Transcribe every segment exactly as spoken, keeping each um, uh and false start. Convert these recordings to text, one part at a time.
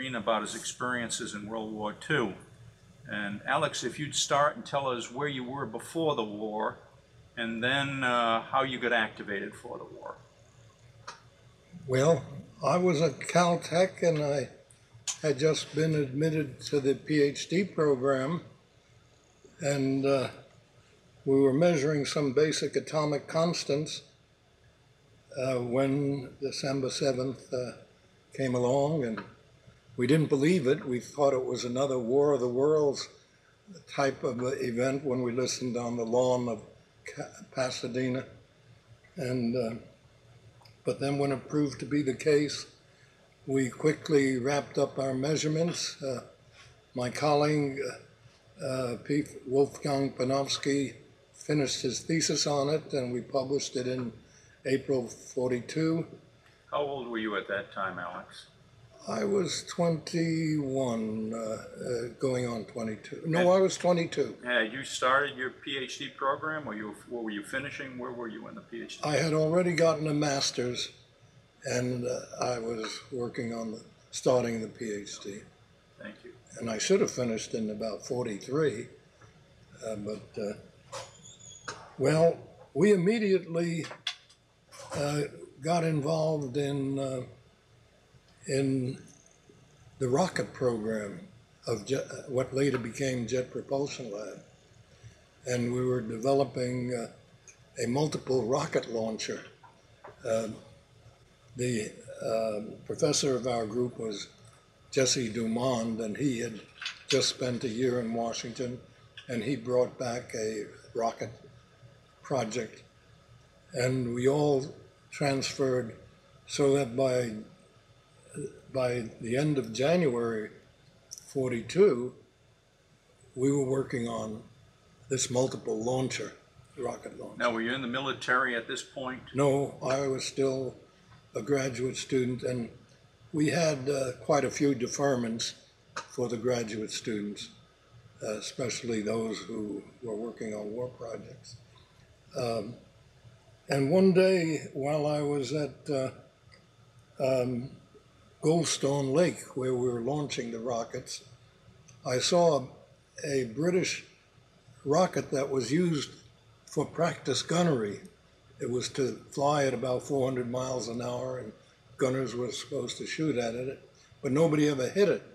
Arena about his experiences in World War Two. And Alex, if you'd start and tell us where you were before the war, and then uh, how you got activated for the war. Well, I was at Caltech, and I had just been admitted to the PhD program, and uh, we were measuring some basic atomic constants uh, when December seventh uh, came along, and we didn't believe it. We thought it was another War of the Worlds type of event when we listened on the lawn of Pasadena. And uh, but then when it proved to be the case, we quickly wrapped up our measurements. Uh, my colleague, uh, P. Wolfgang Panofsky, finished his thesis on it, and we published it in April forty-two. How old were you at that time, Alex? I was twenty-one, uh, uh, going on twenty-two. No, And, I was twenty-two. Yeah, you started your PhD program, or you, or were you finishing? Where were you in the PhD? I had already gotten a master's, and uh, I was working on the, starting the PhD. Thank you. And I should have finished in about forty-three, uh, but, uh, well, we immediately uh, got involved in uh, in the rocket program of jet, what later became Jet Propulsion Lab. And we were developing uh, a multiple rocket launcher. Uh, the uh, professor of our group was Jesse Dumond, and he had just spent a year in Washington, and he brought back a rocket project. And we all transferred so that by by the end of January forty-two, we were working on this multiple launcher, rocket launcher. Now, were you in the military at this point? No, I was still a graduate student, and we had uh, quite a few deferments for the graduate students, uh, especially those who were working on war projects. Um, and one day, while I was at uh, um, Goldstone Lake, where we were launching the rockets, I saw a British rocket that was used for practice gunnery. It was to fly at about four hundred miles an hour, and gunners were supposed to shoot at it, but nobody ever hit it.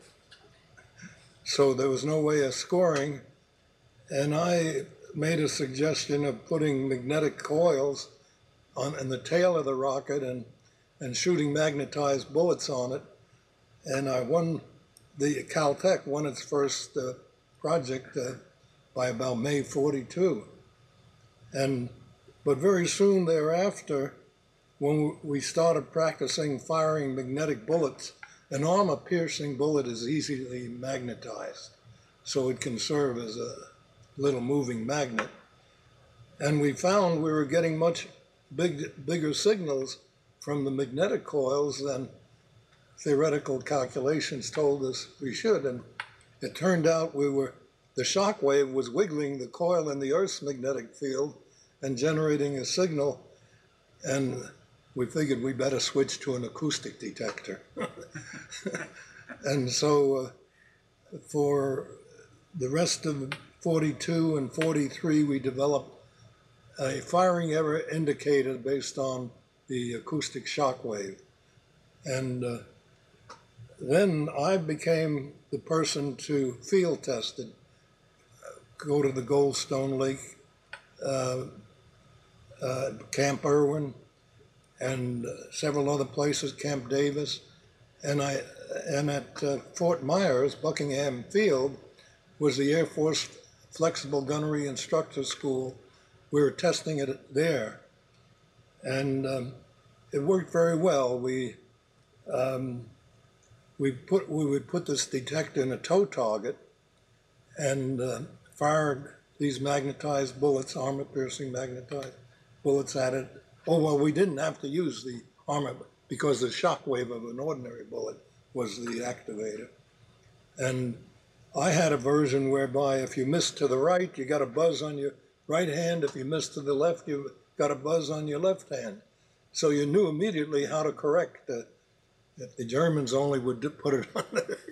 So there was no way of scoring, and I made a suggestion of putting magnetic coils on in the tail of the rocket and and shooting magnetized bullets on it. And I won, the Caltech won its first uh, project uh, by about May forty-two. And, but very soon thereafter, when we started practicing firing magnetic bullets, an armor-piercing bullet is easily magnetized, so it can serve as a little moving magnet. And we found we were getting much big, bigger signals from the magnetic coils than theoretical calculations told us we should. And it turned out we were, the shock wave was wiggling the coil in the Earth's magnetic field and generating a signal. And we figured we better switch to an acoustic detector. And so uh, for the rest of forty-two and forty-three, we developed a firing error indicator based on the acoustic shock wave. And uh, then I became the person to field test it, go to the Goldstone Lake, uh, uh, Camp Irwin, and uh, several other places, Camp Davis. And, I, and at uh, Fort Myers, Buckingham Field, was the Air Force Flexible Gunnery Instructor School. We were testing it there. And um, it worked very well. We, um, we, put, we would put this detector in a tow target and uh, fired these magnetized bullets, armor-piercing magnetized bullets at it. Oh, well, we didn't have to use the armor because the shock wave of an ordinary bullet was the activator. And I had a version whereby if you missed to the right, you got a buzz on your right hand. If you missed to the left, you got a buzz on your left hand. So you knew immediately how to correct it. If the Germans only would put it on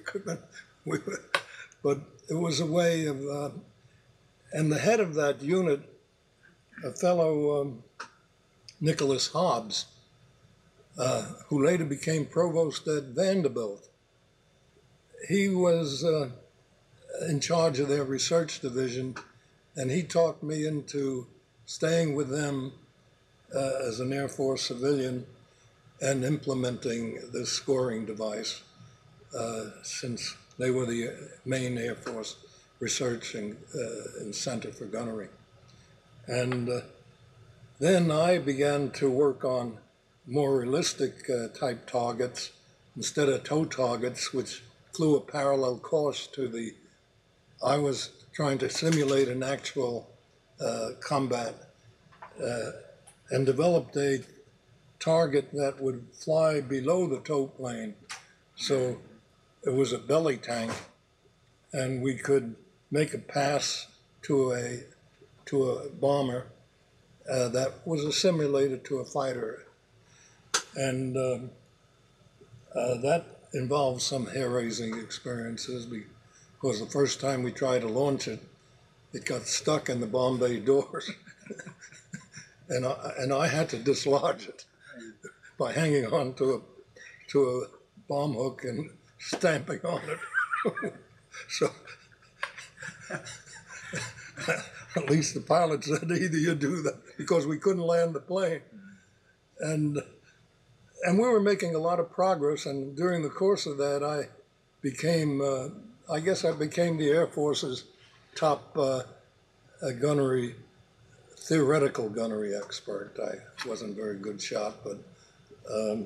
we were, but it was a way of, uh, and the head of that unit, a fellow, um, Nicholas Hobbs, uh, who later became provost at Vanderbilt. He was uh, in charge of their research division, and he talked me into staying with them uh, as an Air Force civilian and implementing this scoring device, uh, since they were the main Air Force research and, uh, and center for gunnery. And uh, then I began to work on more realistic uh, type targets instead of tow targets, which flew a parallel course to the, I was trying to simulate an actual uh, combat uh, and developed a target that would fly below the tow plane. So it was a belly tank, and we could make a pass to a, to a bomber uh, that was assimilated to a fighter. And um, uh, that involved some hair-raising experiences, because the first time we tried to launch it, it got stuck in the bomb bay doors. and, I, and I had to dislodge it by hanging on to a, to a bomb hook and stamping on it. So at least the pilot said, either you do that, because we couldn't land the plane. And And we were making a lot of progress, and during the course of that, I became, uh, I guess I became the Air Force's top uh, uh, gunnery, theoretical gunnery expert. I wasn't a very good shot, but um,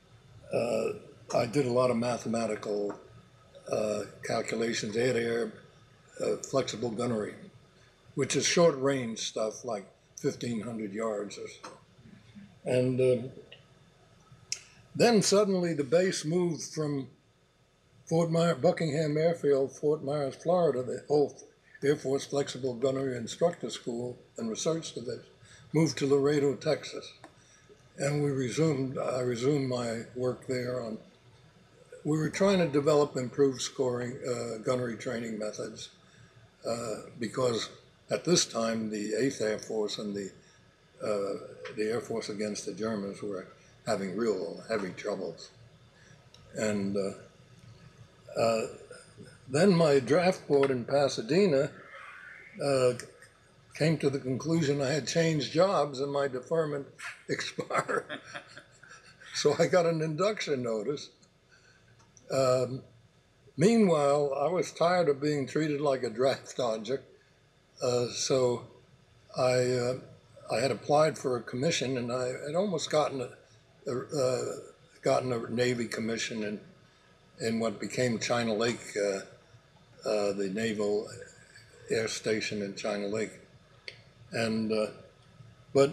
uh, I did a lot of mathematical uh, calculations, air-to-air uh, flexible gunnery, which is short-range stuff like fifteen hundred yards or so. And um, then suddenly the base moved from Fort Myers, Buckingham Airfield, Fort Myers, Florida, the whole Air Force Flexible Gunnery Instructor School and Research Division, moved to Laredo, Texas. And we resumed, I resumed my work there on, we were trying to develop improved scoring, uh, gunnery training methods, uh, because at this time, the eighth Air Force and the, uh, the Air Force against the Germans were having real heavy troubles. And uh, uh, then my draft board in Pasadena uh, came to the conclusion I had changed jobs and my deferment expired. So I got an induction notice. Um, meanwhile, I was tired of being treated like a draft dodger. Uh, so I, uh, I had applied for a commission, and I had almost gotten a Uh, gotten a Navy commission in, in what became China Lake, uh, uh, the Naval Air Station in China Lake. And, uh, but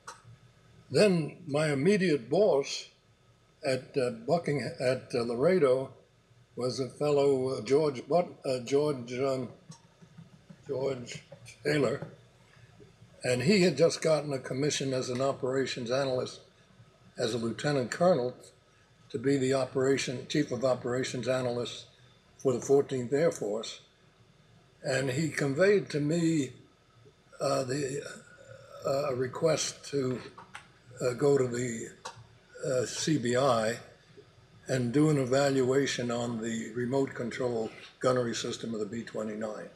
then my immediate boss at uh, Buckingham, at uh, Laredo was a fellow, uh, George, but, uh, George, um, George Taylor, and he had just gotten a commission as an operations analyst, as a lieutenant colonel, to be the operation chief of operations analyst for the fourteenth Air Force. And he conveyed to me uh, the uh, request to uh, go to the uh, C B I and do an evaluation on the remote control gunnery system of the B twenty-nine.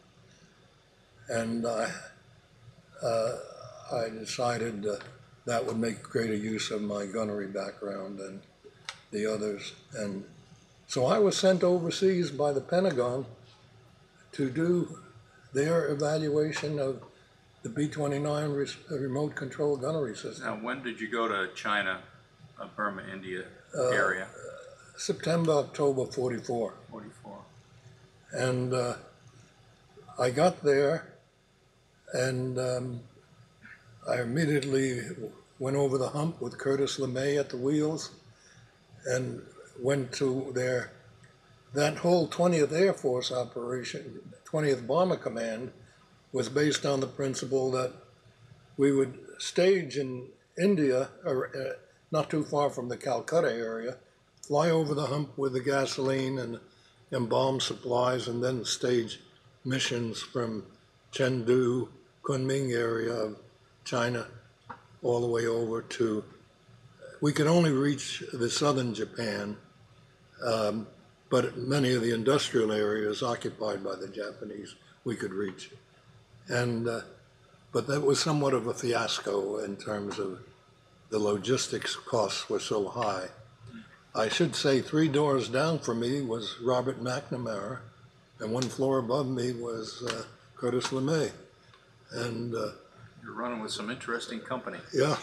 And I, uh, I decided uh, that would make greater use of my gunnery background than the others. And so I was sent overseas by the Pentagon to do their evaluation of the B twenty-nine re remote control gunnery system. Now, when did you go to China, uh, Burma, India area? Uh, September, October forty-four. forty-four. And uh, I got there, and um, I immediately went over the hump with Curtis LeMay at the wheels and went to their, that whole twentieth Air Force operation, twentieth Bomber Command, was based on the principle that we would stage in India, or uh, not too far from the Calcutta area, fly over the hump with the gasoline and embalm supplies and then stage missions from Chengdu, Kunming area of China, all the way over to, we could only reach the southern Japan, um, but many of the industrial areas occupied by the Japanese we could reach. And, uh, but that was somewhat of a fiasco in terms of the logistics costs were so high. I should say three doors down from me was Robert McNamara, and one floor above me was uh, Curtis LeMay. And uh, You're running with some interesting company. yeah.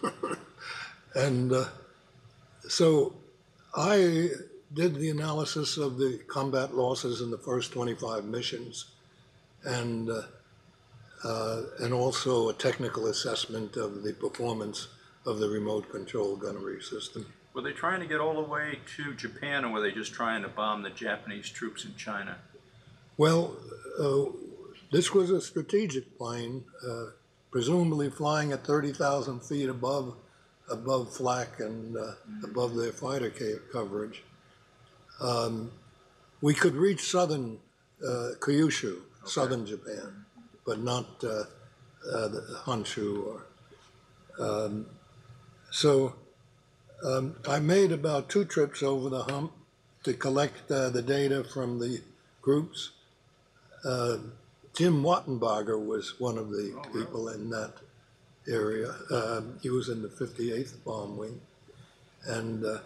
And uh, so I did the analysis of the combat losses in the first twenty-five missions, and uh, uh, and also a technical assessment of the performance of the remote control gunnery system. Were they trying to get all the way to Japan, or were they just trying to bomb the Japanese troops in China? Well, uh, this was a strategic plane, uh, presumably flying at thirty thousand feet above above flak and uh, mm-hmm. above their fighter coverage. Um, we could reach southern uh, Kyushu, okay. southern Japan, but not uh, uh, the Honshu. Or, um, so um, I made about two trips over the hump to collect uh, the data from the groups. Uh, Jim Wattenbarger was one of the oh, people really? in that area. Uh, he was in the fifty-eighth Bomb Wing. And, uh,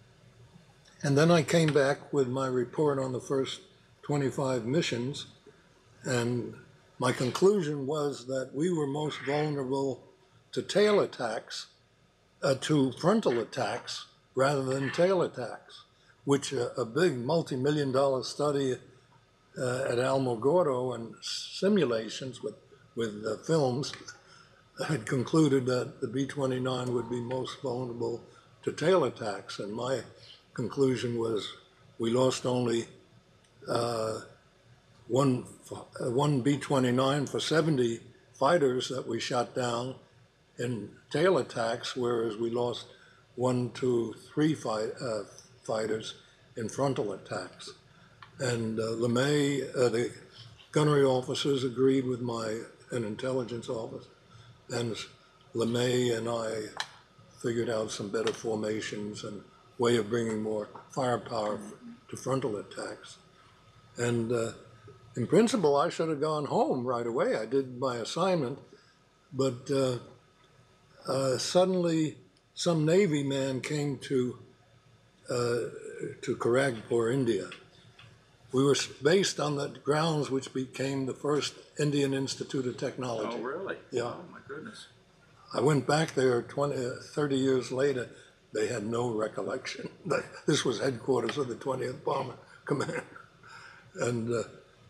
and then I came back with my report on the first twenty-five missions, and my conclusion was that we were most vulnerable to tail attacks, uh, to frontal attacks rather than tail attacks, which uh, a big multi-million dollar study uh, at Alamogordo and simulations with, with uh, films had concluded that the B twenty-nine would be most vulnerable to tail attacks. And my conclusion was we lost only uh, one, uh, one B twenty-nine for seventy fighters that we shot down in tail attacks, whereas we lost one, two, three fight, uh, fighters in frontal attacks. And uh, LeMay, uh, the gunnery officers agreed with my, an intelligence officer, and LeMay and I figured out some better formations and way of bringing more firepower to frontal attacks. And uh, in principle, I should have gone home right away. I did my assignment, but uh, uh, suddenly some Navy man came to uh, to Kharagpur, India. We were based on the grounds which became the first Indian Institute of Technology. Oh, really? Yeah. Oh, my goodness. I went back there twenty, thirty years later. They had no recollection. This was headquarters of the twentieth Bomber Command. And uh,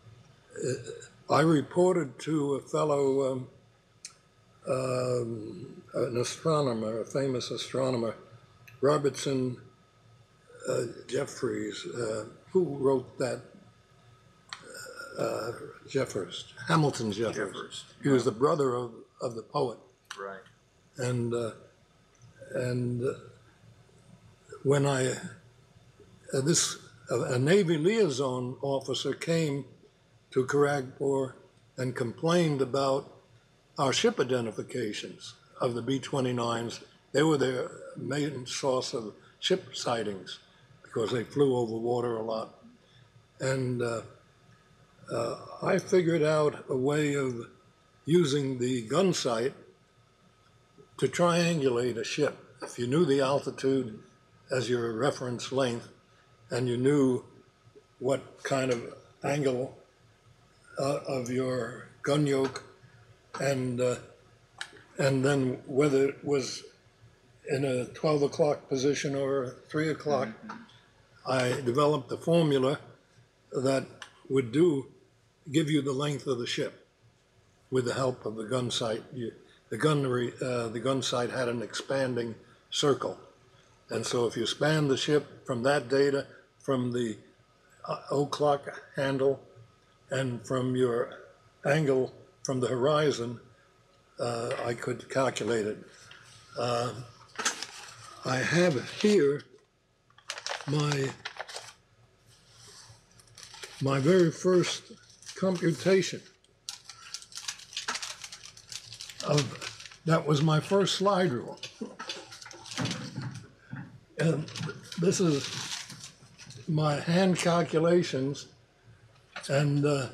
I reported to a fellow, um, um, an astronomer, a famous astronomer, Robertson uh, Jeffries, uh, who wrote that, uh, Jeffers, Hamilton Jeffers. Jeffers. He was the brother of, of the poet. Right. And, uh, and uh, when I, uh, this, uh, a Navy liaison officer came to Kharagpur and complained about our ship identifications of the B twenty-nines. They were their main source of ship sightings because they flew over water a lot. And uh, uh, I figured out a way of using the gun sight to triangulate a ship. If you knew the altitude as your reference length, and you knew what kind of angle uh, of your gun yoke, and uh, and then whether it was in a twelve o'clock position or a three o'clock, mm-hmm. I developed a formula that would do give you the length of the ship with the help of the gun sight. You, the gunnery, uh, the gun sight had an expanding circle. And so if you span the ship from that data, from the uh, o'clock handle, and from your angle from the horizon, uh, I could calculate it. Uh, I have here my my very first computation of, that was my first slide rule. And this is my hand calculations, and uh,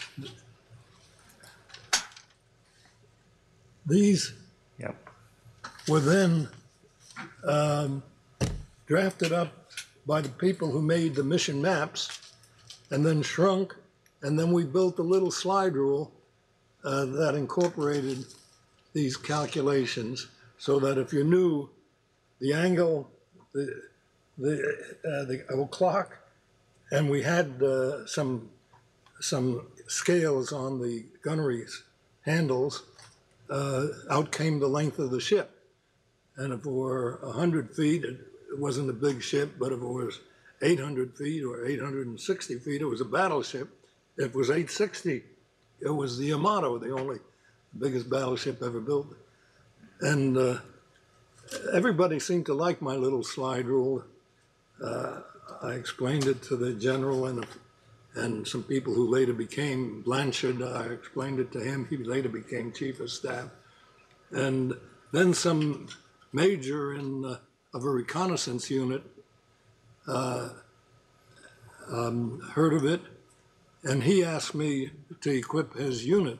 these Yep. were then um, drafted up by the people who made the mission maps, and then shrunk, and then we built a little slide rule uh, that incorporated these calculations, so that if you knew the angle, the the uh, the clock, and we had uh, some some scales on the gunnery's handles, uh, out came the length of the ship. And if it were one hundred feet, it, it wasn't a big ship, but if it was eight hundred feet or eight hundred sixty feet, it was a battleship. If it was eight sixty, it was the Yamato, the only biggest battleship ever built. And uh, everybody seemed to like my little slide rule. Uh, I explained it to the general and, and some people who later became Blanchard. I explained it to him. He later became chief of staff. And then some major in, uh, of a reconnaissance unit uh, um, heard of it, and he asked me to equip his unit.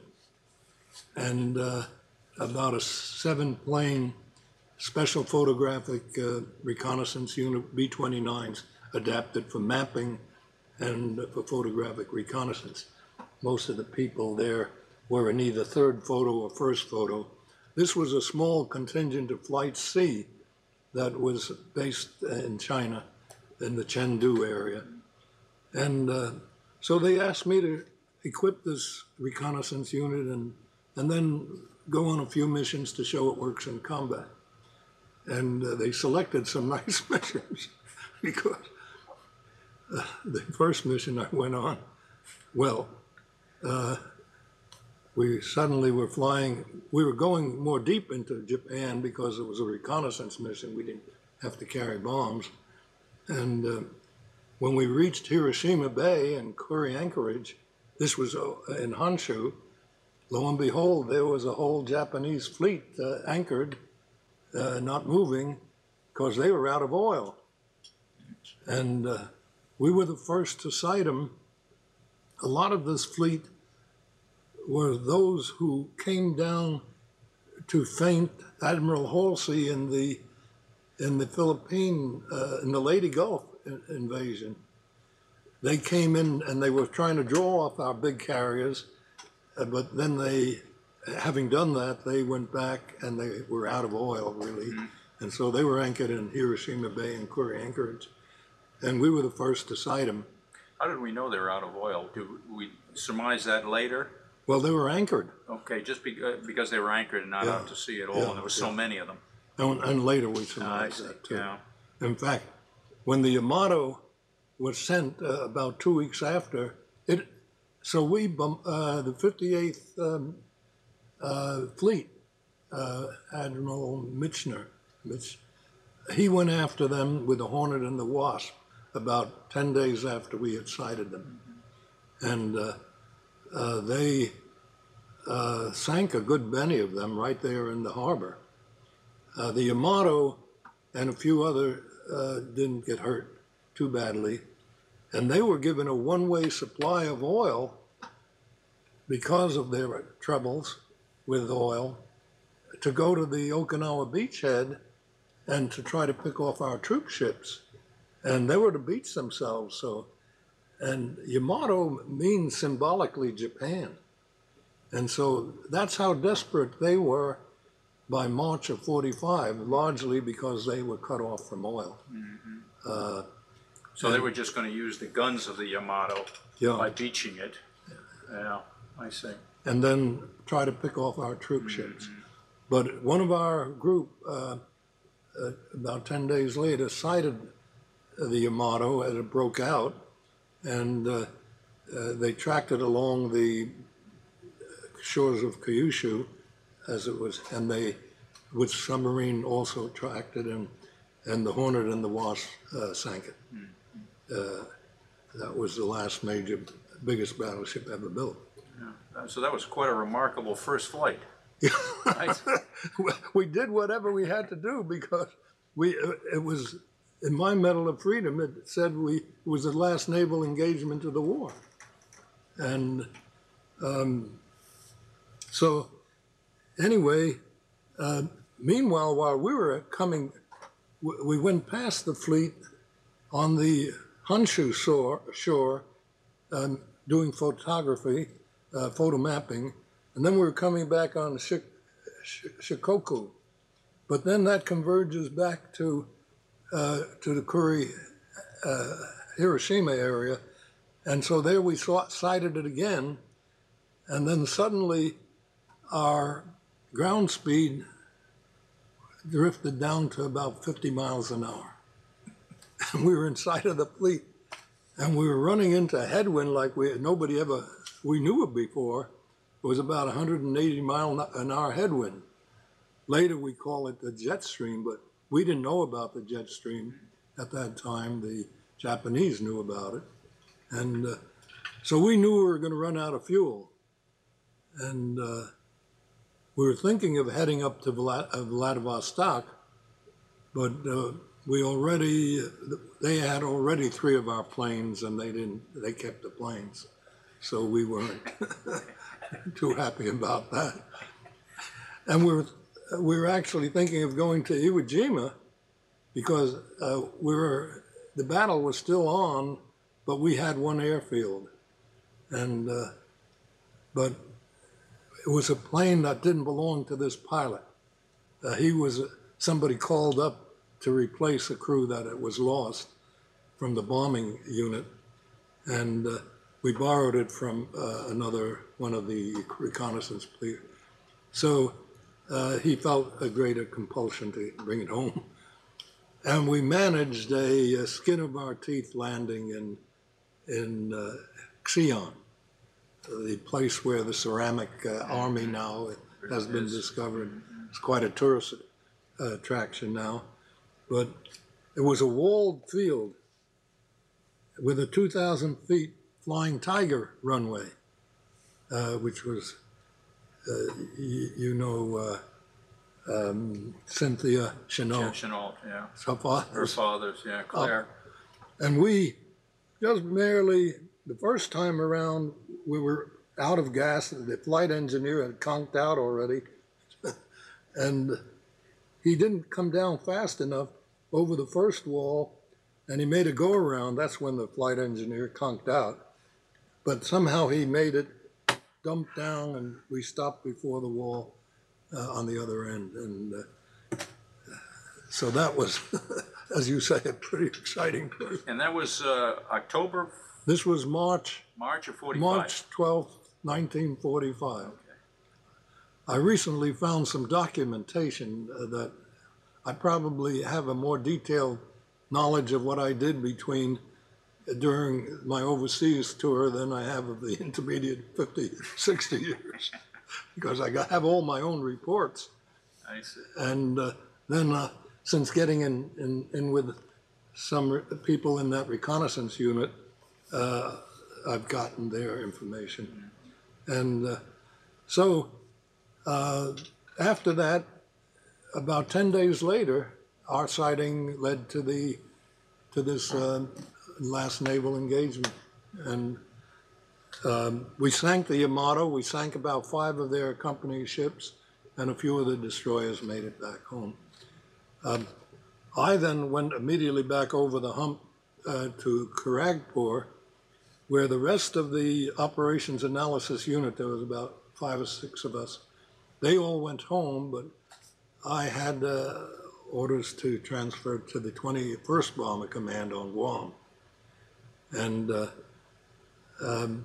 And uh, about a seven-plane special photographic uh, reconnaissance unit, B twenty-nines, adapted for mapping and for photographic reconnaissance. Most of the people there were in either third photo or first photo. This was a small contingent of Flight C that was based in China, in the Chengdu area. And uh, so they asked me to equip this reconnaissance unit and, and then go on a few missions to show it works in combat. And uh, they selected some nice missions because uh, the first mission I went on, well, uh, we suddenly were flying, we were going more deep into Japan because it was a reconnaissance mission. We didn't have to carry bombs. And uh, when we reached Hiroshima Bay and Kure Anchorage, this was uh, in Honshu, lo and behold, there was a whole Japanese fleet uh, anchored, uh, not moving, because they were out of oil. And uh, we were the first to sight them. A lot of this fleet were those who came down to feint Admiral Halsey in the in the Philippine, uh, in the Leyte Gulf in invasion. They came in and they were trying to draw off our big carriers, uh, but then they, having done that, they went back and they were out of oil, really. Mm-hmm. And so they were anchored in Hiroshima Bay and Kure Anchorage. And we were the first to sight them. How did we know they were out of oil? Do we surmise that later? Well, they were anchored. Okay, just be, uh, because they were anchored and not Yeah. out to sea at all, Yeah, and there were yeah. so many of them. And, and later we I surmised see, that too. yeah. In fact, when the Yamato was sent uh, about two weeks after, it, so we, bum- uh, the fifty-eighth um, uh, Fleet, uh, Admiral Michener, Mich, he went after them with the Hornet and the Wasp about ten days after we had sighted them. And uh, uh, they uh, sank a good many of them right there in the harbor. Uh, the Yamato and a few other uh, didn't get hurt too badly. And they were given a one-way supply of oil because of their troubles with oil to go to the Okinawa beachhead and to try to pick off our troop ships. And they were to beach themselves. So, and Yamato means symbolically Japan. And so that's how desperate they were by March of forty-five, largely because they were cut off from oil. Mm-hmm. Uh, So they were just going to use the guns of the Yamato Yeah. by beaching it. Yeah, I see. and then try to pick off our troop ships. But one of our group, uh, uh, about ten days later, sighted the Yamato as it broke out, and uh, uh, they tracked it along the shores of Kyushu, as it was, and they, with submarine, also tracked it, and and the Hornet and the Wasp uh, sank it. Uh, that was the last major biggest battleship ever built. Uh, So that was quite a remarkable first flight. Nice. We did whatever we had to do because we, it was, in my Medal of Freedom, it said we, it was the last naval engagement of the war. And um, so anyway, uh, meanwhile, while we were coming, w- we went past the fleet on the Honshu shore, shore um, doing photography, uh, photo mapping, and then we were coming back on Shik- Sh- Shikoku. But then that converges back to uh, to the Kuri, uh, Hiroshima area, and so there we saw, sighted it again, and then suddenly our ground speed drifted down to about fifty miles an hour. And we were in sight of the fleet, and we were running into a headwind like we nobody ever we knew it before. It was about one hundred eighty mile an hour headwind. Later we call it the jet stream, but we didn't know about the jet stream at that time. The Japanese knew about it, and uh, so we knew we were going to run out of fuel, and uh, we were thinking of heading up to Vlad- uh, Vladivostok, but uh, we already they had already three of our planes, and they didn't. They kept the planes, so we weren't too happy about that. And we were we were actually thinking of going to Iwo Jima because uh, we were the battle was still on, but we had one airfield, and uh, but it was a plane that didn't belong to this pilot. Uh, he was somebody called up to replace a crew that it was lost from the bombing unit, and uh, we borrowed it from uh, another one of the reconnaissance police. So uh, he felt a greater compulsion to bring it home, and we managed a, a skin of our teeth landing in in uh, Xi'an, the place where the ceramic uh, army now has been discovered. It's quite a tourist uh, attraction now, but it was a walled field with a two thousand feet Flying Tiger runway, uh, which was, uh, y- you know, uh, um, Cynthia Chenault, Chenault, yeah. her father. Her father's, yeah, Claire. And we just barely, the first time around, we were out of gas. The flight engineer had conked out already. And he didn't come down fast enough over the first wall, and he made a go around. That's when the flight engineer conked out. But somehow he made it dump down, and we stopped before the wall uh, on the other end. And uh, so that was, as you say, a pretty exciting trip. And that was uh, October, This was March, March of forty-five? March twelfth, nineteen forty-five. Okay. I recently found some documentation uh, that I probably have a more detailed knowledge of what I did between uh, during my overseas tour than I have of the intermediate fifty, sixty years, because I got, have all my own reports. I see. And uh, then uh, since getting in, in, in with some re- people in that reconnaissance unit, uh, I've gotten their information. And uh, so uh, after that, about ten days later, our sighting led to the to this uh, last naval engagement, and um, we sank the Yamato. We sank about five of their company ships, and a few of the destroyers made it back home. Um, I then went immediately back over the hump uh, to Kharagpur, where the rest of the operations analysis unit, there was about five or six of us, they all went home, but I had uh, orders to transfer to the twenty-first Bomber Command on Guam. And uh, um,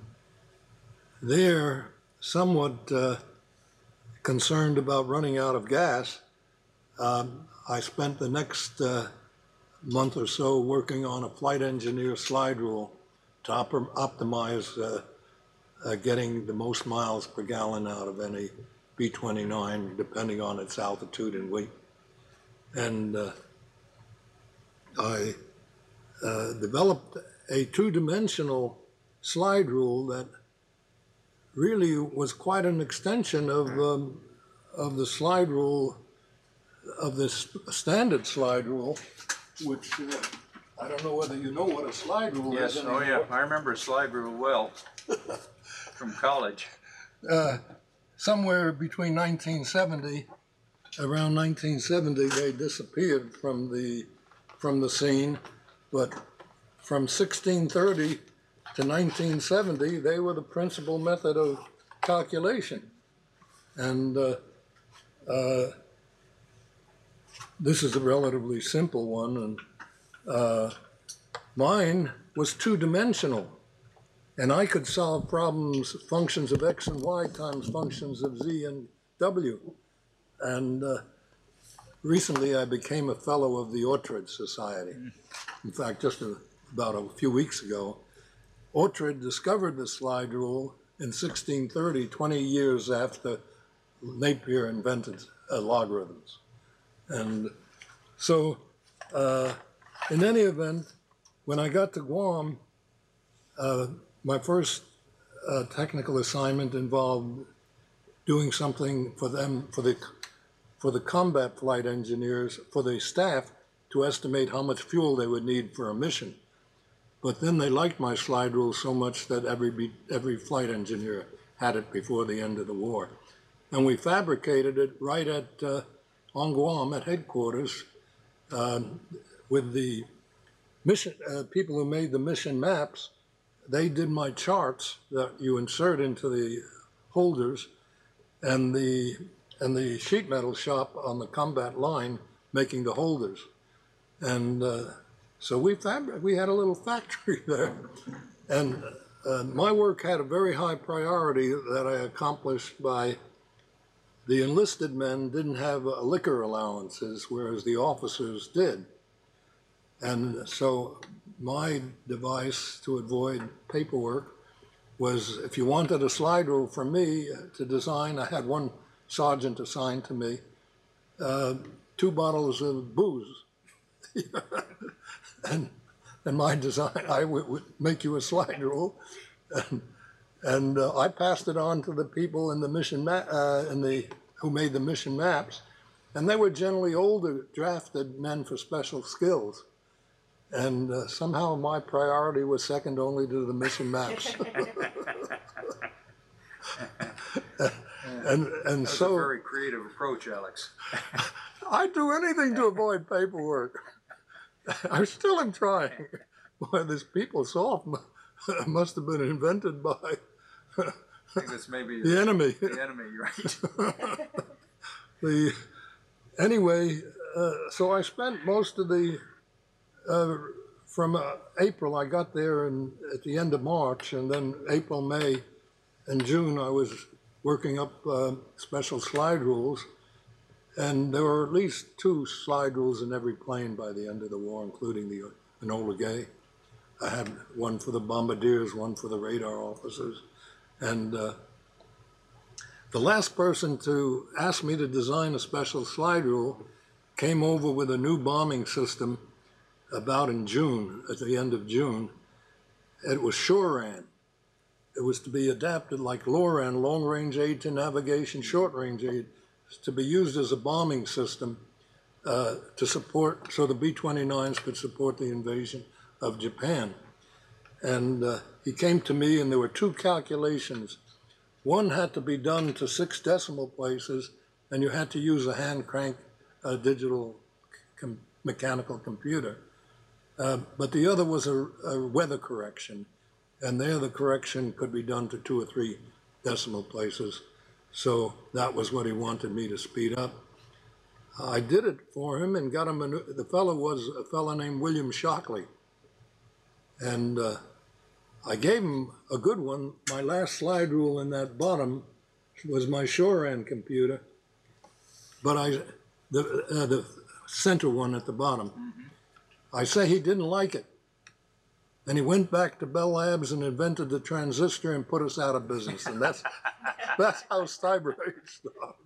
they're somewhat uh, concerned about running out of gas. Um, I spent the next uh, month or so working on a flight engineer slide rule to op- optimize uh, uh, getting the most miles per gallon out of any B twenty-nine, depending on its altitude and weight. And uh, I uh, developed a two-dimensional slide rule that really was quite an extension of, um, of the slide rule, of this standard slide rule, which uh, I don't know whether you know what a slide rule Yes, is oh anymore. yeah, I remember slide rule well from college. Uh, somewhere between nineteen seventy, around nineteen seventy, they disappeared from the from the scene, but from sixteen thirty to nineteen seventy, they were the principal method of calculation. And uh, uh, this is a relatively simple one, and uh, mine was two-dimensional. And I could solve problems, functions of x and y times functions of z and w. And uh, recently I became a fellow of the Oughtred Society. In fact, just a, about a few weeks ago, Oughtred discovered the slide rule in sixteen thirty, twenty years after Napier invented uh, logarithms. And so, uh, in any event, when I got to Guam, uh, my first uh, technical assignment involved doing something for them, for the, for the combat flight engineers, for the staff, to estimate how much fuel they would need for a mission. But then they liked my slide rule so much that every, every flight engineer had it before the end of the war. And we fabricated it right at, uh, on Guam at headquarters uh, with the mission, uh, people who made the mission maps. They did my charts that you insert into the holders, and the and the sheet metal shop on the combat line making the holders. And uh, so we fabri- we had a little factory there. And uh, my work had a very high priority that I accomplished by the enlisted men didn't have uh, liquor allowances, whereas the officers did. And so my device to avoid paperwork was, if you wanted a slide rule from me to design, I had one sergeant assigned to me, uh, two bottles of booze. and and my design, I would, would make you a slide rule. And, and uh, I passed it on to the people in the mission, ma- uh, in the, who made the mission maps. And they were generally older drafted men for special skills. And uh, somehow my priority was second only to the mission maps. and and That's so a very creative approach, Alex. I'd do anything to avoid paperwork. I still am trying. Boy, this people soft must have been invented by I think that's maybe the enemy. The enemy, right? the anyway, uh, so I spent most of the Uh, from uh, April, I got there in, at the end of March, and then April, May, and June, I was working up uh, special slide rules. And there were at least two slide rules in every plane by the end of the war, including the Enola Gay. I had one for the bombardiers, one for the radar officers. And uh, the last person to ask me to design a special slide rule came over with a new bombing system about in June, at the end of June. It was SHORAN. It was to be adapted like LORAN, long range aid to navigation, short range aid, to be used as a bombing system uh, to support, so the B twenty-nines could support the invasion of Japan. And uh, he came to me, and there were two calculations. One had to be done to six decimal places, and you had to use a hand crank uh, digital com mechanical computer. Uh, but the other was a, a weather correction, and there the correction could be done to two or three decimal places. So that was what he wanted me to speed up. I did it for him and got him, a new, the fellow was a fellow named William Shockley. And uh, I gave him a good one. My last slide rule in that bottom was my SHORAN computer, but I, the, uh, the center one at the bottom. Mm-hmm. I say he didn't like it. And he went back to Bell Labs and invented the transistor and put us out of business. And that's that's how Stuyberry started.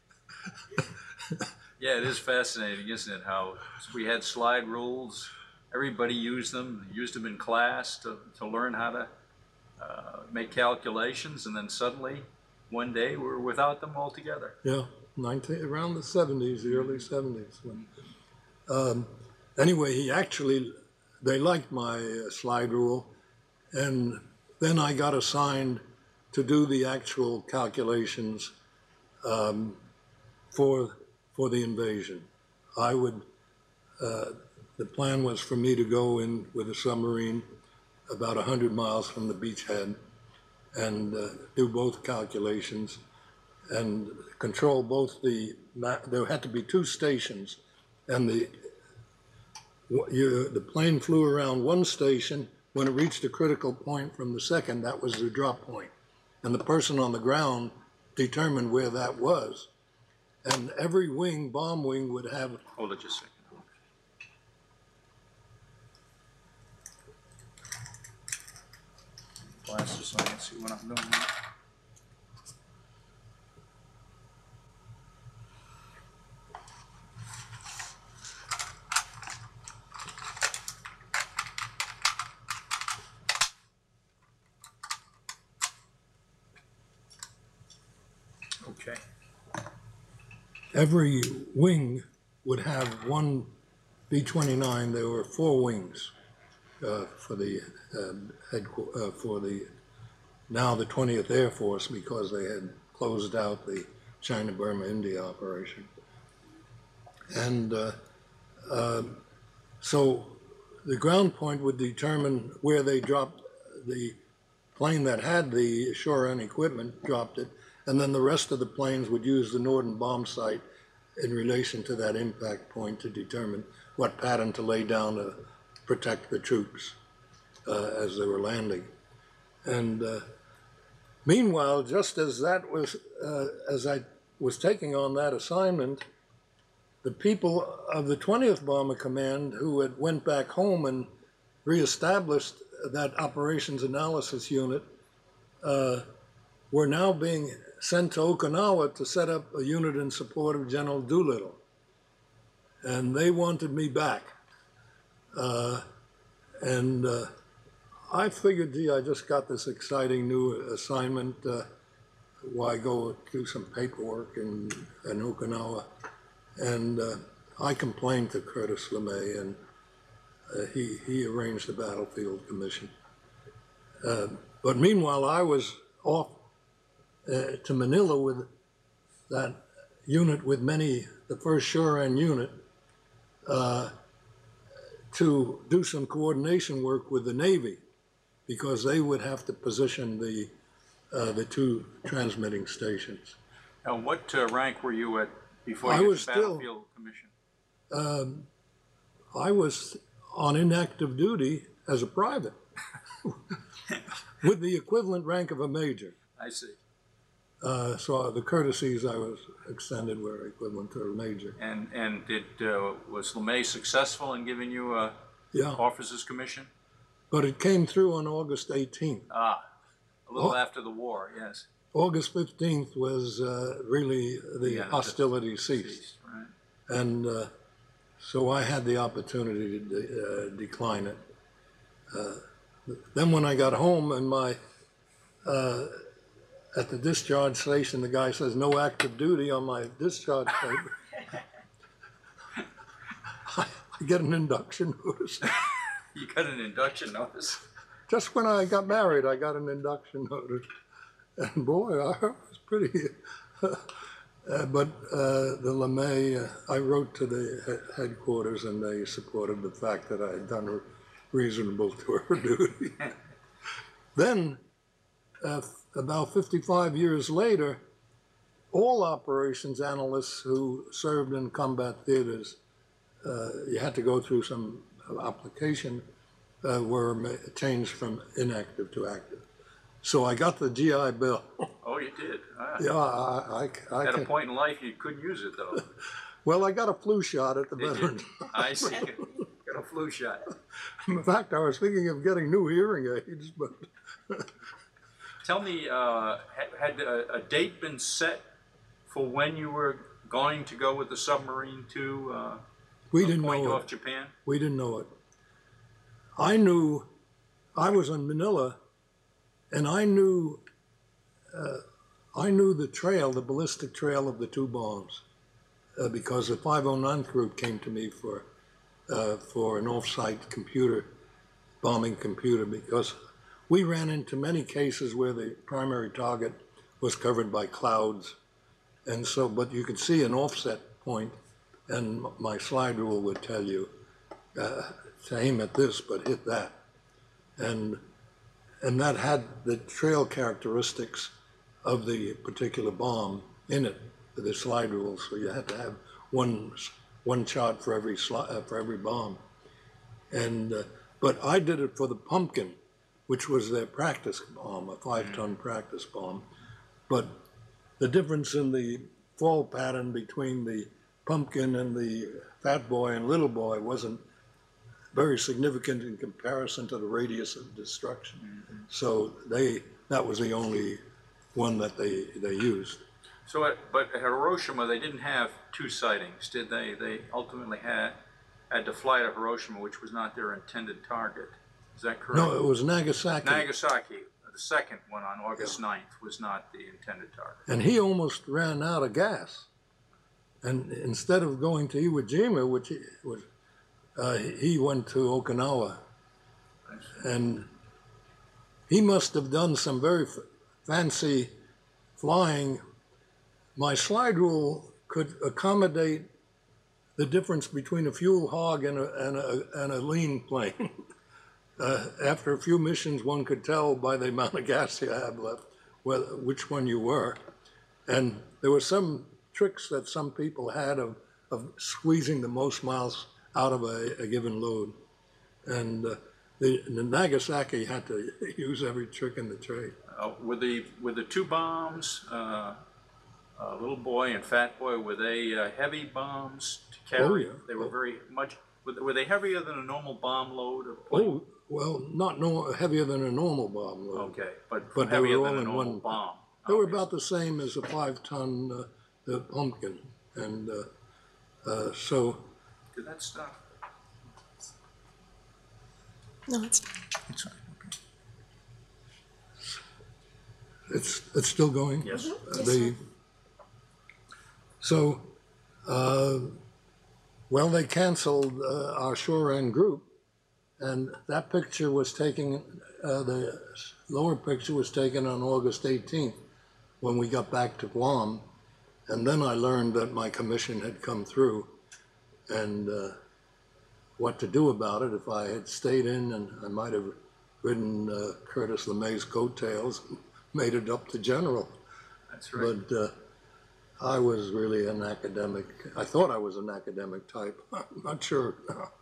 Yeah, it is fascinating, isn't it? How we had slide rules, everybody used them, used them in class to, to learn how to uh, make calculations, and then suddenly, one day, we were without them altogether. Yeah, nineteen, around the seventies, the early seventies. When, um, anyway, he actually, they liked my uh, slide rule, and then I got assigned to do the actual calculations um, for for the invasion. I would, uh, the plan was for me to go in with a submarine about one hundred miles from the beachhead and uh, do both calculations and control both the, there had to be two stations, and the, you, the plane flew around one station. When it reached a critical point from the second, that was the drop point. And the person on the ground determined where that was. And every wing, bomb wing, would have. Hold it just a second. Glasses so I can see what I'm doing. Okay. Every wing would have one B twenty-nine. There were four wings uh, for the uh, headqu- uh, for the now the twentieth Air Force, because they had closed out the China, Burma, India operation. And uh, uh, so the ground point would determine where they dropped the plane that had the shore-end equipment, dropped it, and then the rest of the planes would use the Norden bomb site in relation to that impact point to determine what pattern to lay down to protect the troops uh, as they were landing. And uh, meanwhile, just as that was, uh, as I was taking on that assignment, the people of the twentieth Bomber Command, who had went back home and reestablished that operations analysis unit, uh, were now being sent to Okinawa to set up a unit in support of General Doolittle. And they wanted me back. Uh, and uh, I figured, gee, I just got this exciting new assignment. Uh, why go do some paperwork in, in Okinawa? And uh, I complained to Curtis LeMay, and uh, he, he arranged the battlefield commission. Uh, but meanwhile, I was off uh, to Manila with that unit, with many, the first shore-end unit, uh, to do some coordination work with the Navy, because they would have to position the, uh, the two transmitting stations. Now, what uh, rank were you at before I you was got the still- battlefield commission? Um, I was on inactive duty as a private with the equivalent rank of a major. I see. Uh, so the courtesies I was extended were equivalent to a major. And and did uh, was LeMay successful in giving you a Yeah, officer's commission? but it came through on August eighteenth. Ah, a little Oh. after the war, yes. August fifteenth was uh, really the Yeah, hostility ceased. Ceased, right. And uh, so I had the opportunity to de- uh, decline it. Uh, then when I got home and my, uh, at the discharge station, the guy says, no active duty on my discharge paper. I get an induction notice. You got an induction notice. Just when I got married, I got an induction notice. And boy, I was pretty, uh, but uh, the LeMay, uh, I wrote to the he- headquarters, and they supported the fact that I had done a reasonable tour of duty. Then, uh, about fifty-five years later, all operations analysts who served in combat theaters, uh, you had to go through some application, uh, were ma- changed from inactive to active. So I got the G I Bill. Oh, you did. Ah. Yeah, I, I, I At a can, point in life, you couldn't use it though. well, I got a flu shot at the Did you? veterans. I see. Got a flu shot. In fact, I was thinking of getting new hearing aids, but Tell me, uh, had, had a, a date been set for when you were going to go with the submarine to uh, we a didn't point know off it. Japan? We didn't know it. I knew, I was in Manila, and I knew, uh, I knew the trail, the ballistic trail of the two bombs, uh, because the five oh ninth Group came to me for, uh, for an off-site computer, bombing computer, because we ran into many cases where the primary target was covered by clouds. And so, but you could see an offset point, and my slide rule would tell you uh, to aim at this, but hit that. And, and that had the trail characteristics of the particular bomb in it, the slide rule. So you had to have one, one shot for every, sli uh, for every bomb. And, uh, but I did it for the Pumpkin, which was their practice bomb, a five-ton practice bomb. But the difference in the fall pattern between the Pumpkin and the Fat Boy and Little Boy wasn't very significant in comparison to the radius of destruction. Mm-hmm. So they, that was the only one that they, they used. So, at, but at Hiroshima, they didn't have two sightings, did they? They ultimately had, had to fly to Hiroshima, which was not their intended target. Is that correct? No, it was Nagasaki. Nagasaki, the second one on August ninth, was not the intended target. And he almost ran out of gas. And instead of going to Iwo Jima, which he, was, uh, he went to Okinawa. And he must have done some very f fancy flying. My slide rule could accommodate the difference between a fuel hog and a, and a, and a lean plane. Uh, after a few missions, one could tell by the amount of gas you have left whether, which one you were. And there were some tricks that some people had of, of squeezing the most miles out of a, a given load. And uh, the, the Nagasaki had to use every trick in the trade. Uh, were, the, were the two bombs, uh, uh, Little Boy and Fat Boy, were they uh, heavy bombs to carry? Oh, yeah. They were oh. very much, were, were they heavier than a normal bomb load? Or Oh, well, not no, heavier than a normal bomb load. Okay, but, But they heavier were than all a in normal one- bomb. They were obviously. about the same as a five-ton uh, the Pumpkin. And uh, uh, so Did that stop? No, it's It's fine, okay. it's, it's still going? Yes. Uh, Yes, the, sir. so, uh, well, they canceled uh, our shore end group, and that picture was taken, uh, the lower picture was taken on August eighteenth when we got back to Guam, and then I learned that my commission had come through, and uh, what to do about it. If I had stayed in, and I might have ridden uh, Curtis LeMay's coattails, and made it up to general. That's right. But uh, I was really an academic. I thought I was an academic type. I'm not sure.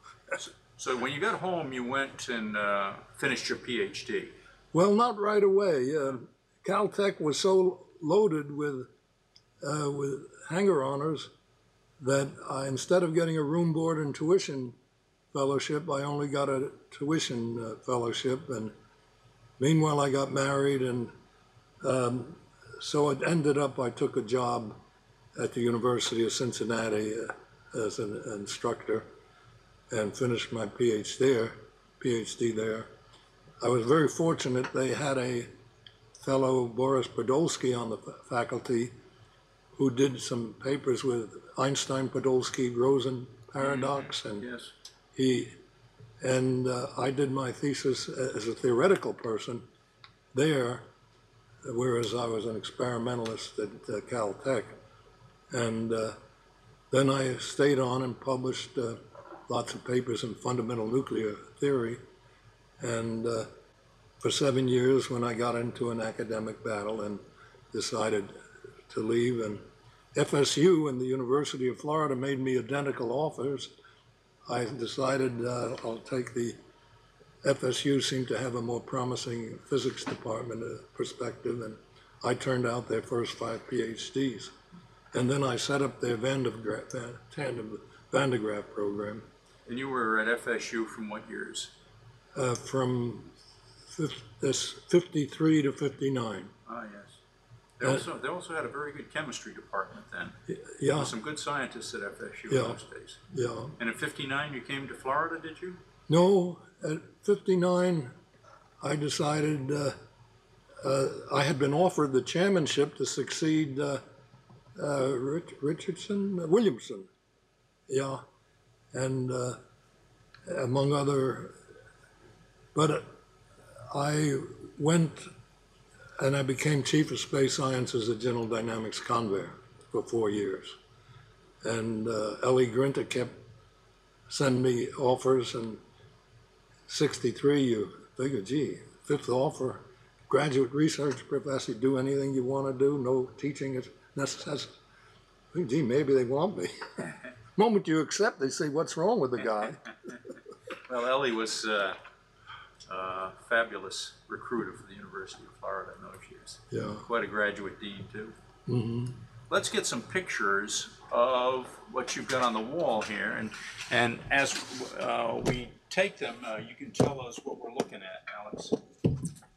So when you got home, you went and uh, finished your PhD. Well, not right away. Uh, Caltech was so loaded with uh, with hanger honors that I, instead of getting a room, board, and tuition fellowship, I only got a tuition uh, fellowship. And meanwhile, I got married, and um, so it ended up I took a job at the University of Cincinnati uh, as an instructor and finished my PhD there. PhD there. I was very fortunate. They had a fellow, Boris Podolsky, on the faculty who did some papers with Einstein-Podolsky-Rosen paradox, and Yes. he and uh, I did my thesis as a theoretical person there, whereas I was an experimentalist at uh, Caltech. And uh, then I stayed on and published uh, lots of papers in fundamental nuclear theory. And uh, for seven years, when I got into an academic battle and decided to leave, and F S U and the University of Florida made me identical offers, I decided uh, I'll take the F S U seemed to have a more promising physics department uh, perspective, and I turned out their first five PhDs. And then I set up their Van de Graaff, tandem Van de Graaff program. And you were at F S U from what years? Uh, from fif- this fifty-three to fifty-nine. Ah, yes. They Uh, also, they also had a very good chemistry department then. There Yeah, were some good scientists at F S U Yeah. in those days. yeah. And in fifty-nine, you came to Florida, did you? No, at fifty-nine, I decided uh, uh, I had been offered the chairmanship to succeed uh, uh, Rich, Richardson, uh, Williamson. Yeah, and uh, among other, but uh, I went and I became chief of space sciences at General Dynamics Convair for four years. And uh, Ellie Grinta kept sending me offers, and sixty-three, you figure, gee, fifth offer, graduate research professor, do anything you want to do, no teaching is necessary. Gee, maybe they want me. Moment you accept, they say, what's wrong with the guy? Well, Ellie was uh, a fabulous recruiter for the University of Florida in those years. Yeah. Quite a graduate dean, too. Mm-hmm. Let's get some pictures of what you've got on the wall here. And, and as uh, we take them, uh, you can tell us what we're looking at, Alex. You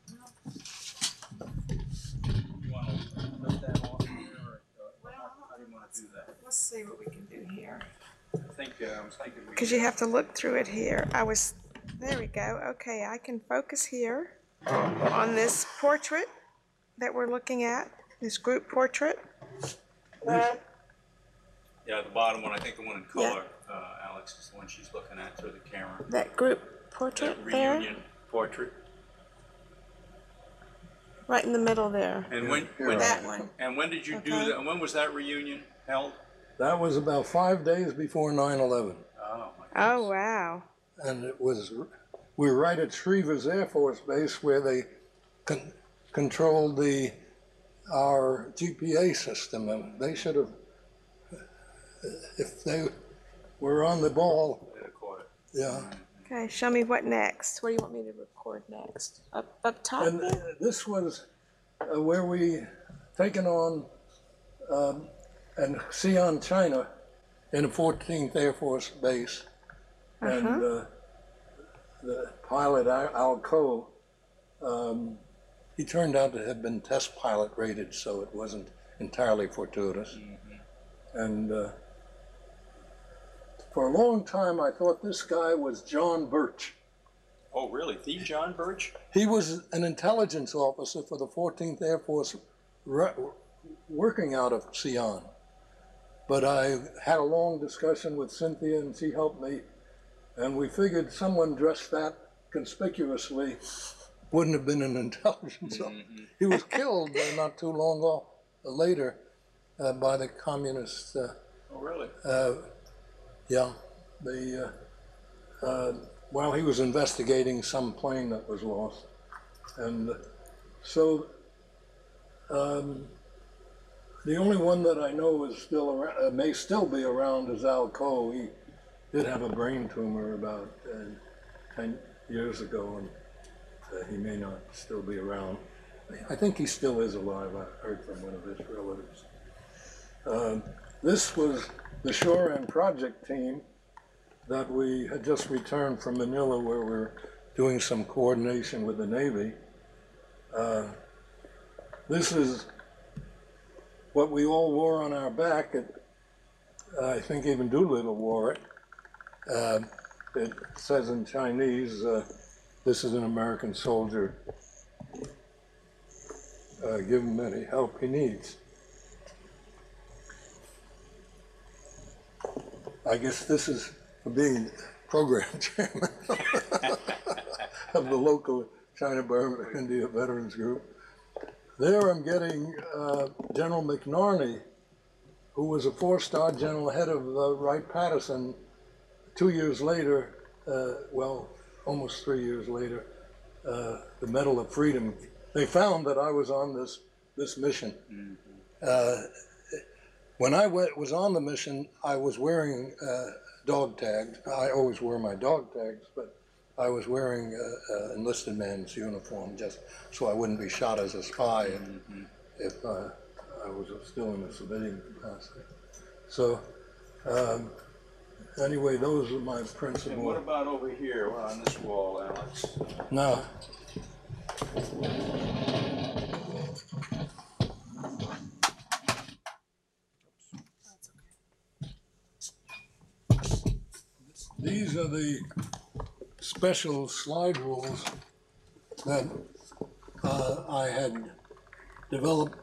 want to lift that off here, or uh, how do you want to do that? Let's see what we can do here. I think, uh, I was thinking we Because you have to look through it here. I was, there we go. Okay, I can focus here on this portrait that we're looking at, this group portrait. Uh, Yeah, the bottom one, I think the one in color, uh, Alex, is the one she's looking at through the camera. that group portrait That there, reunion portrait. right in the middle there. And when, Here, when, That one. and when did you do Okay. that? And when was that reunion held? That was about five days before nine eleven. Oh, my Oh, goodness. wow. And it was, we were right at Shrevers Air Force Base where they con- controlled the, our G P A system. And they should have, if they were on the ball, They caught it. yeah. Okay, show me what next. What do you want me to record next? Up, up top And there? this was uh, where we taken on um, and Xi'an, China, in the fourteenth Air Force Base. And uh, the pilot, Al Al Coe, um, he turned out to have been test pilot rated, so it wasn't entirely fortuitous. Mm-hmm. And uh, for a long time, I thought this guy was John Birch. Oh, really? The John Birch? He was an intelligence officer for the fourteenth Air Force re- working out of Xi'an. But I had a long discussion with Cynthia, and she helped me, and we figured someone dressed that conspicuously wouldn't have been an intelligence officer. Mm-hmm. He was killed uh, not too long off, uh, later uh, by the communists. Uh, Oh, really? uh, yeah, the uh, uh, while he was investigating some plane that was lost, and so um, the only one that I know is still around, uh, may still be around, is Al Coe. He did have a brain tumor about uh, ten years ago, and uh, he may not still be around. I think he still is alive. I heard from one of his relatives. Um, this was the Shore End Project team that we had just returned from Manila, where we were doing some coordination with the Navy. Uh, this is what we all wore on our back. It, I think even Doolittle wore it. Uh, it says in Chinese, uh, this is an American soldier. Uh, give him any help he needs. I guess this is for being program chairman of the local China-Burma India Veterans Group. There I'm getting uh, General McNarney, who was a four-star general, head of uh, Wright-Patterson. Two years later, uh, well, almost three years later, uh, the Medal of Freedom. They found that I was on this, this mission. Mm-hmm. uh, when I went, was on the mission, I was wearing uh, dog tags. I always wear my dog tags, but I was wearing an uh, enlisted man's uniform just so I wouldn't be shot as a spy mm-hmm. if, if uh, I was still in a civilian capacity. So um, anyway, those are my principal. And what about over here on this wall, Alex? Now, these are the special slide rules that uh, I had developed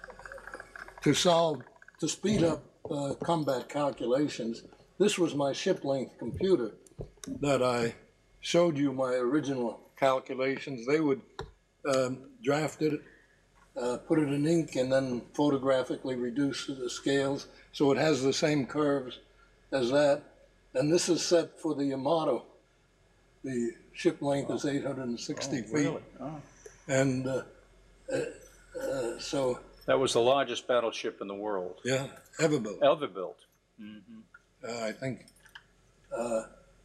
to solve, to speed up uh, combat calculations. This was my ship length computer that I showed you my original calculations. They would um, draft it, uh, put it in ink, and then photographically reduce the scales so it has the same curves as that. And this is set for the Yamato. The ship length is eight hundred sixty Oh, feet. really? Oh. And uh, uh, uh, so, That was the largest battleship in the world, yeah, ever built. ever built. Uh, I think. Uh,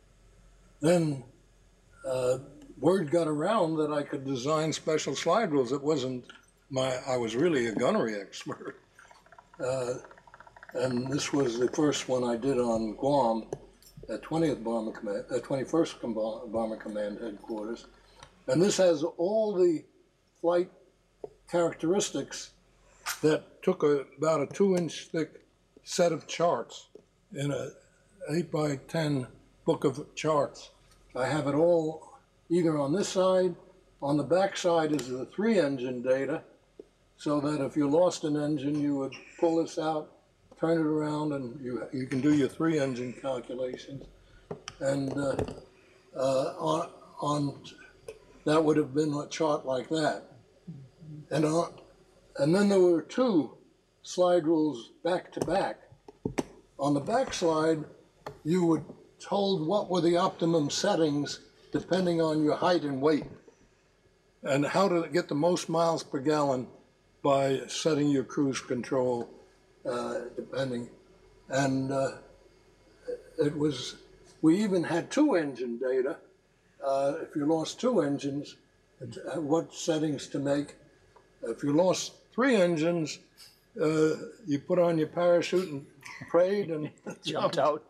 then uh, word got around that I could design special slide rules. It wasn't my, I was really a gunnery expert. Uh, and this was the first one I did on Guam at twentieth Bomber Command, uh, twenty-first Com- Bomber Command headquarters. And this has all the flight characteristics that took a, about a two inch thick set of charts in a eight by ten book of charts. I have it all either on this side, on the back side is the three engine data, so that if you lost an engine, you would pull this out, turn it around, and you, you can do your three engine calculations. And uh, uh, on, on, that would have been a chart like that. And, on, and then there were two slide rules back to back. On the back slide, you were told what were the optimum settings depending on your height and weight, and how to get the most miles per gallon by setting your cruise control uh, depending. And uh, it was, we even had two engine data. Uh, if you lost two engines, what settings to make. If you lost three engines, uh, you put on your parachute and prayed and Jumped out.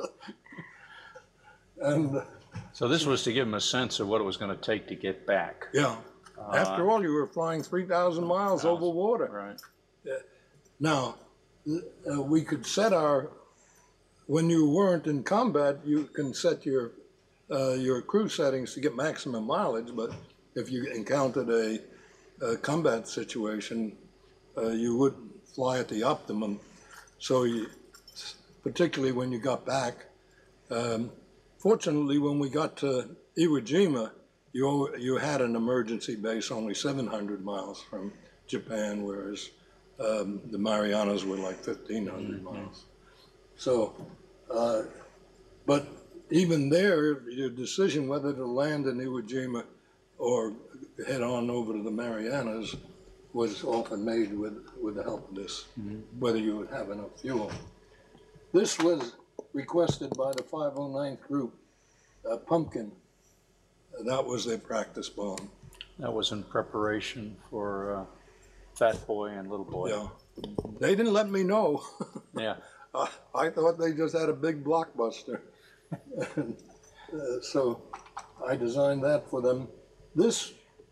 And So this was to give them a sense of what it was going to take to get back. yeah, after all, you were flying three thousand miles over water. Right. Now, uh, we could set our, when you weren't in combat, you can set your uh, your cruise settings to get maximum mileage, but if you encountered a, a combat situation, uh, you would fly at the optimum. So you, particularly when you got back, um, fortunately, when we got to Iwo Jima, you, you had an emergency base only seven hundred miles from Japan, whereas um, the Marianas were like fifteen hundred mm-hmm. miles. So, uh, but even there, your decision whether to land in Iwo Jima or head on over to the Marianas was often made with, with the help of this, mm-hmm. whether you would have enough fuel. This was requested by the five oh ninth Group, uh, Pumpkin. That was their practice bomb. That was in preparation for uh, Fat Boy and Little Boy. Yeah. They didn't let me know. Yeah. uh, I thought they just had a big blockbuster. and, uh, so I designed that for them. This,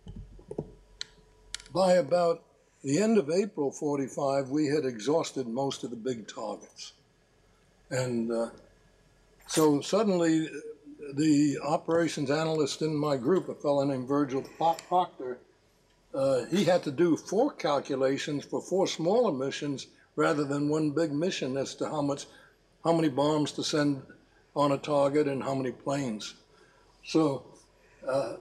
by about the end of April forty-five, we had exhausted most of the big targets. And uh, so suddenly the operations analyst in my group, a fellow named Virgil Proctor, uh, he had to do four calculations for four smaller missions rather than one big mission as to how much, how many bombs to send on a target and how many planes. So uh,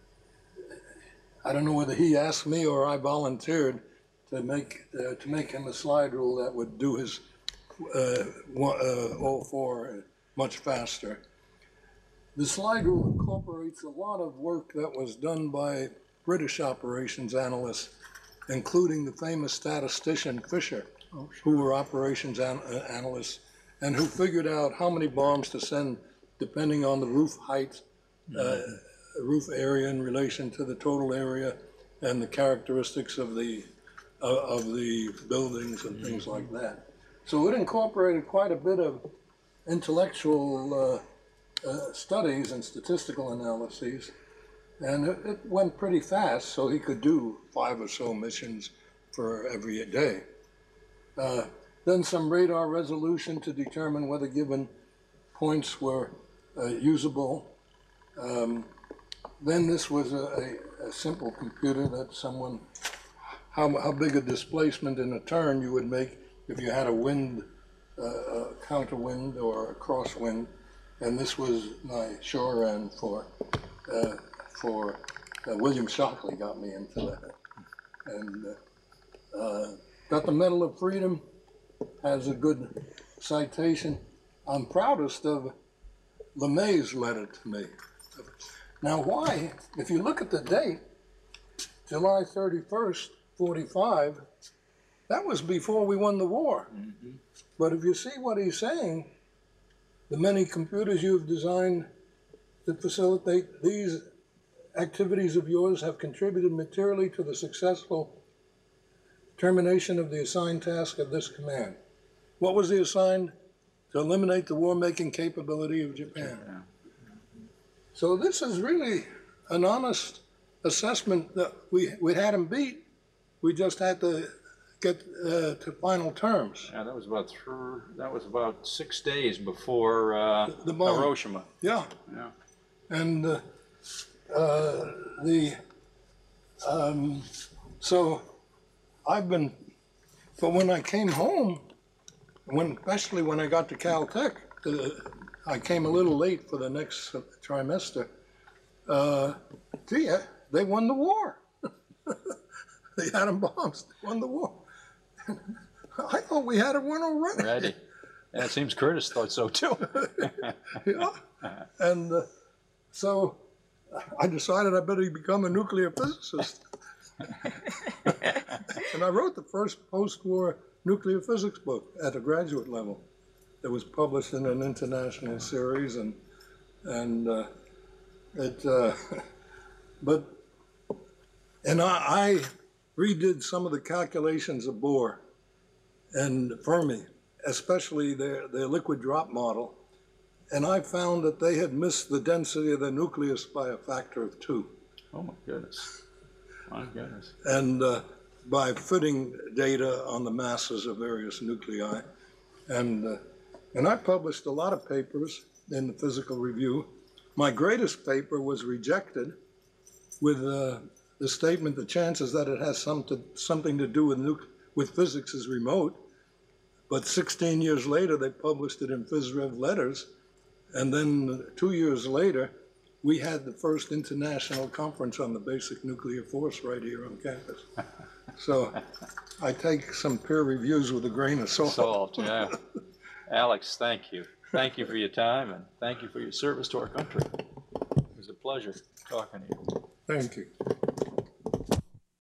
I don't know whether he asked me or I volunteered to make uh, to make him a slide rule that would do his uh, one, uh, all four much faster. The slide rule incorporates a lot of work that was done by British operations analysts, including the famous statistician Fisher, oh, sure. who were operations an uh, analysts and who figured out how many bombs to send depending on the roof height, mm-hmm. uh, roof area in relation to the total area, and the characteristics of the uh, of the buildings and mm-hmm. things like that. So it incorporated quite a bit of intellectual uh, uh, studies and statistical analyses, and it, it went pretty fast, so he could do five or so missions for every day. Uh, then some radar resolution to determine whether given points were uh, usable. Um, then this was a, a, a simple computer that someone, how, how big a displacement in a turn you would make if you had a wind, uh, a counter wind or a crosswind. And this was my shore end for, uh, for uh, William Shockley got me into that. And uh, uh, got the Medal of Freedom, has a good citation. I'm proudest of LeMay's letter to me. Now why, if you look at the date, July thirty-first, forty-five, that was before we won the war. Mm-hmm. But if you see what he's saying, the many computers you've designed to facilitate these activities of yours have contributed materially to the successful termination of the assigned task of this command. What was the assigned? To eliminate the war-making capability of Japan. Yeah. So this is really an honest assessment that we, we had him beat. We just had to get uh, to final terms. Yeah, that was about three, that was about six days before uh, the, the bomb. Hiroshima. Yeah. Yeah. And uh, uh, the um, so I've been, but when I came home, when especially when I got to Caltech, uh, I came a little late for the next trimester. Uh, gee, they won the war. The atom bombs won the war. I thought we had it won already. Ready. Yeah, it seems Curtis thought so too. Yeah. And uh, so I decided I better become a nuclear physicist. And I wrote the first post-war nuclear physics book at a graduate level. It was published in an international series, and and uh, it. Uh, but and I, I redid some of the calculations of Bohr and Fermi, especially their their liquid drop model, and I found that they had missed the density of the nucleus by a factor of two. Oh my goodness! My goodness! And uh, by fitting data on the masses of various nuclei. And, uh, and I published a lot of papers in the Physical Review. My greatest paper was rejected with uh, the statement, the chances that it has some to, something to do with, nuc with physics is remote. But sixteen years later, they published it in PhysRev Letters. And then two years later, we had the first international conference on the basic nuclear force right here on campus. So I take some peer reviews with a grain of salt. Salt, yeah. Alex, thank you. Thank you for your time, and thank you for your service to our country. It was a pleasure talking to you. Thank you.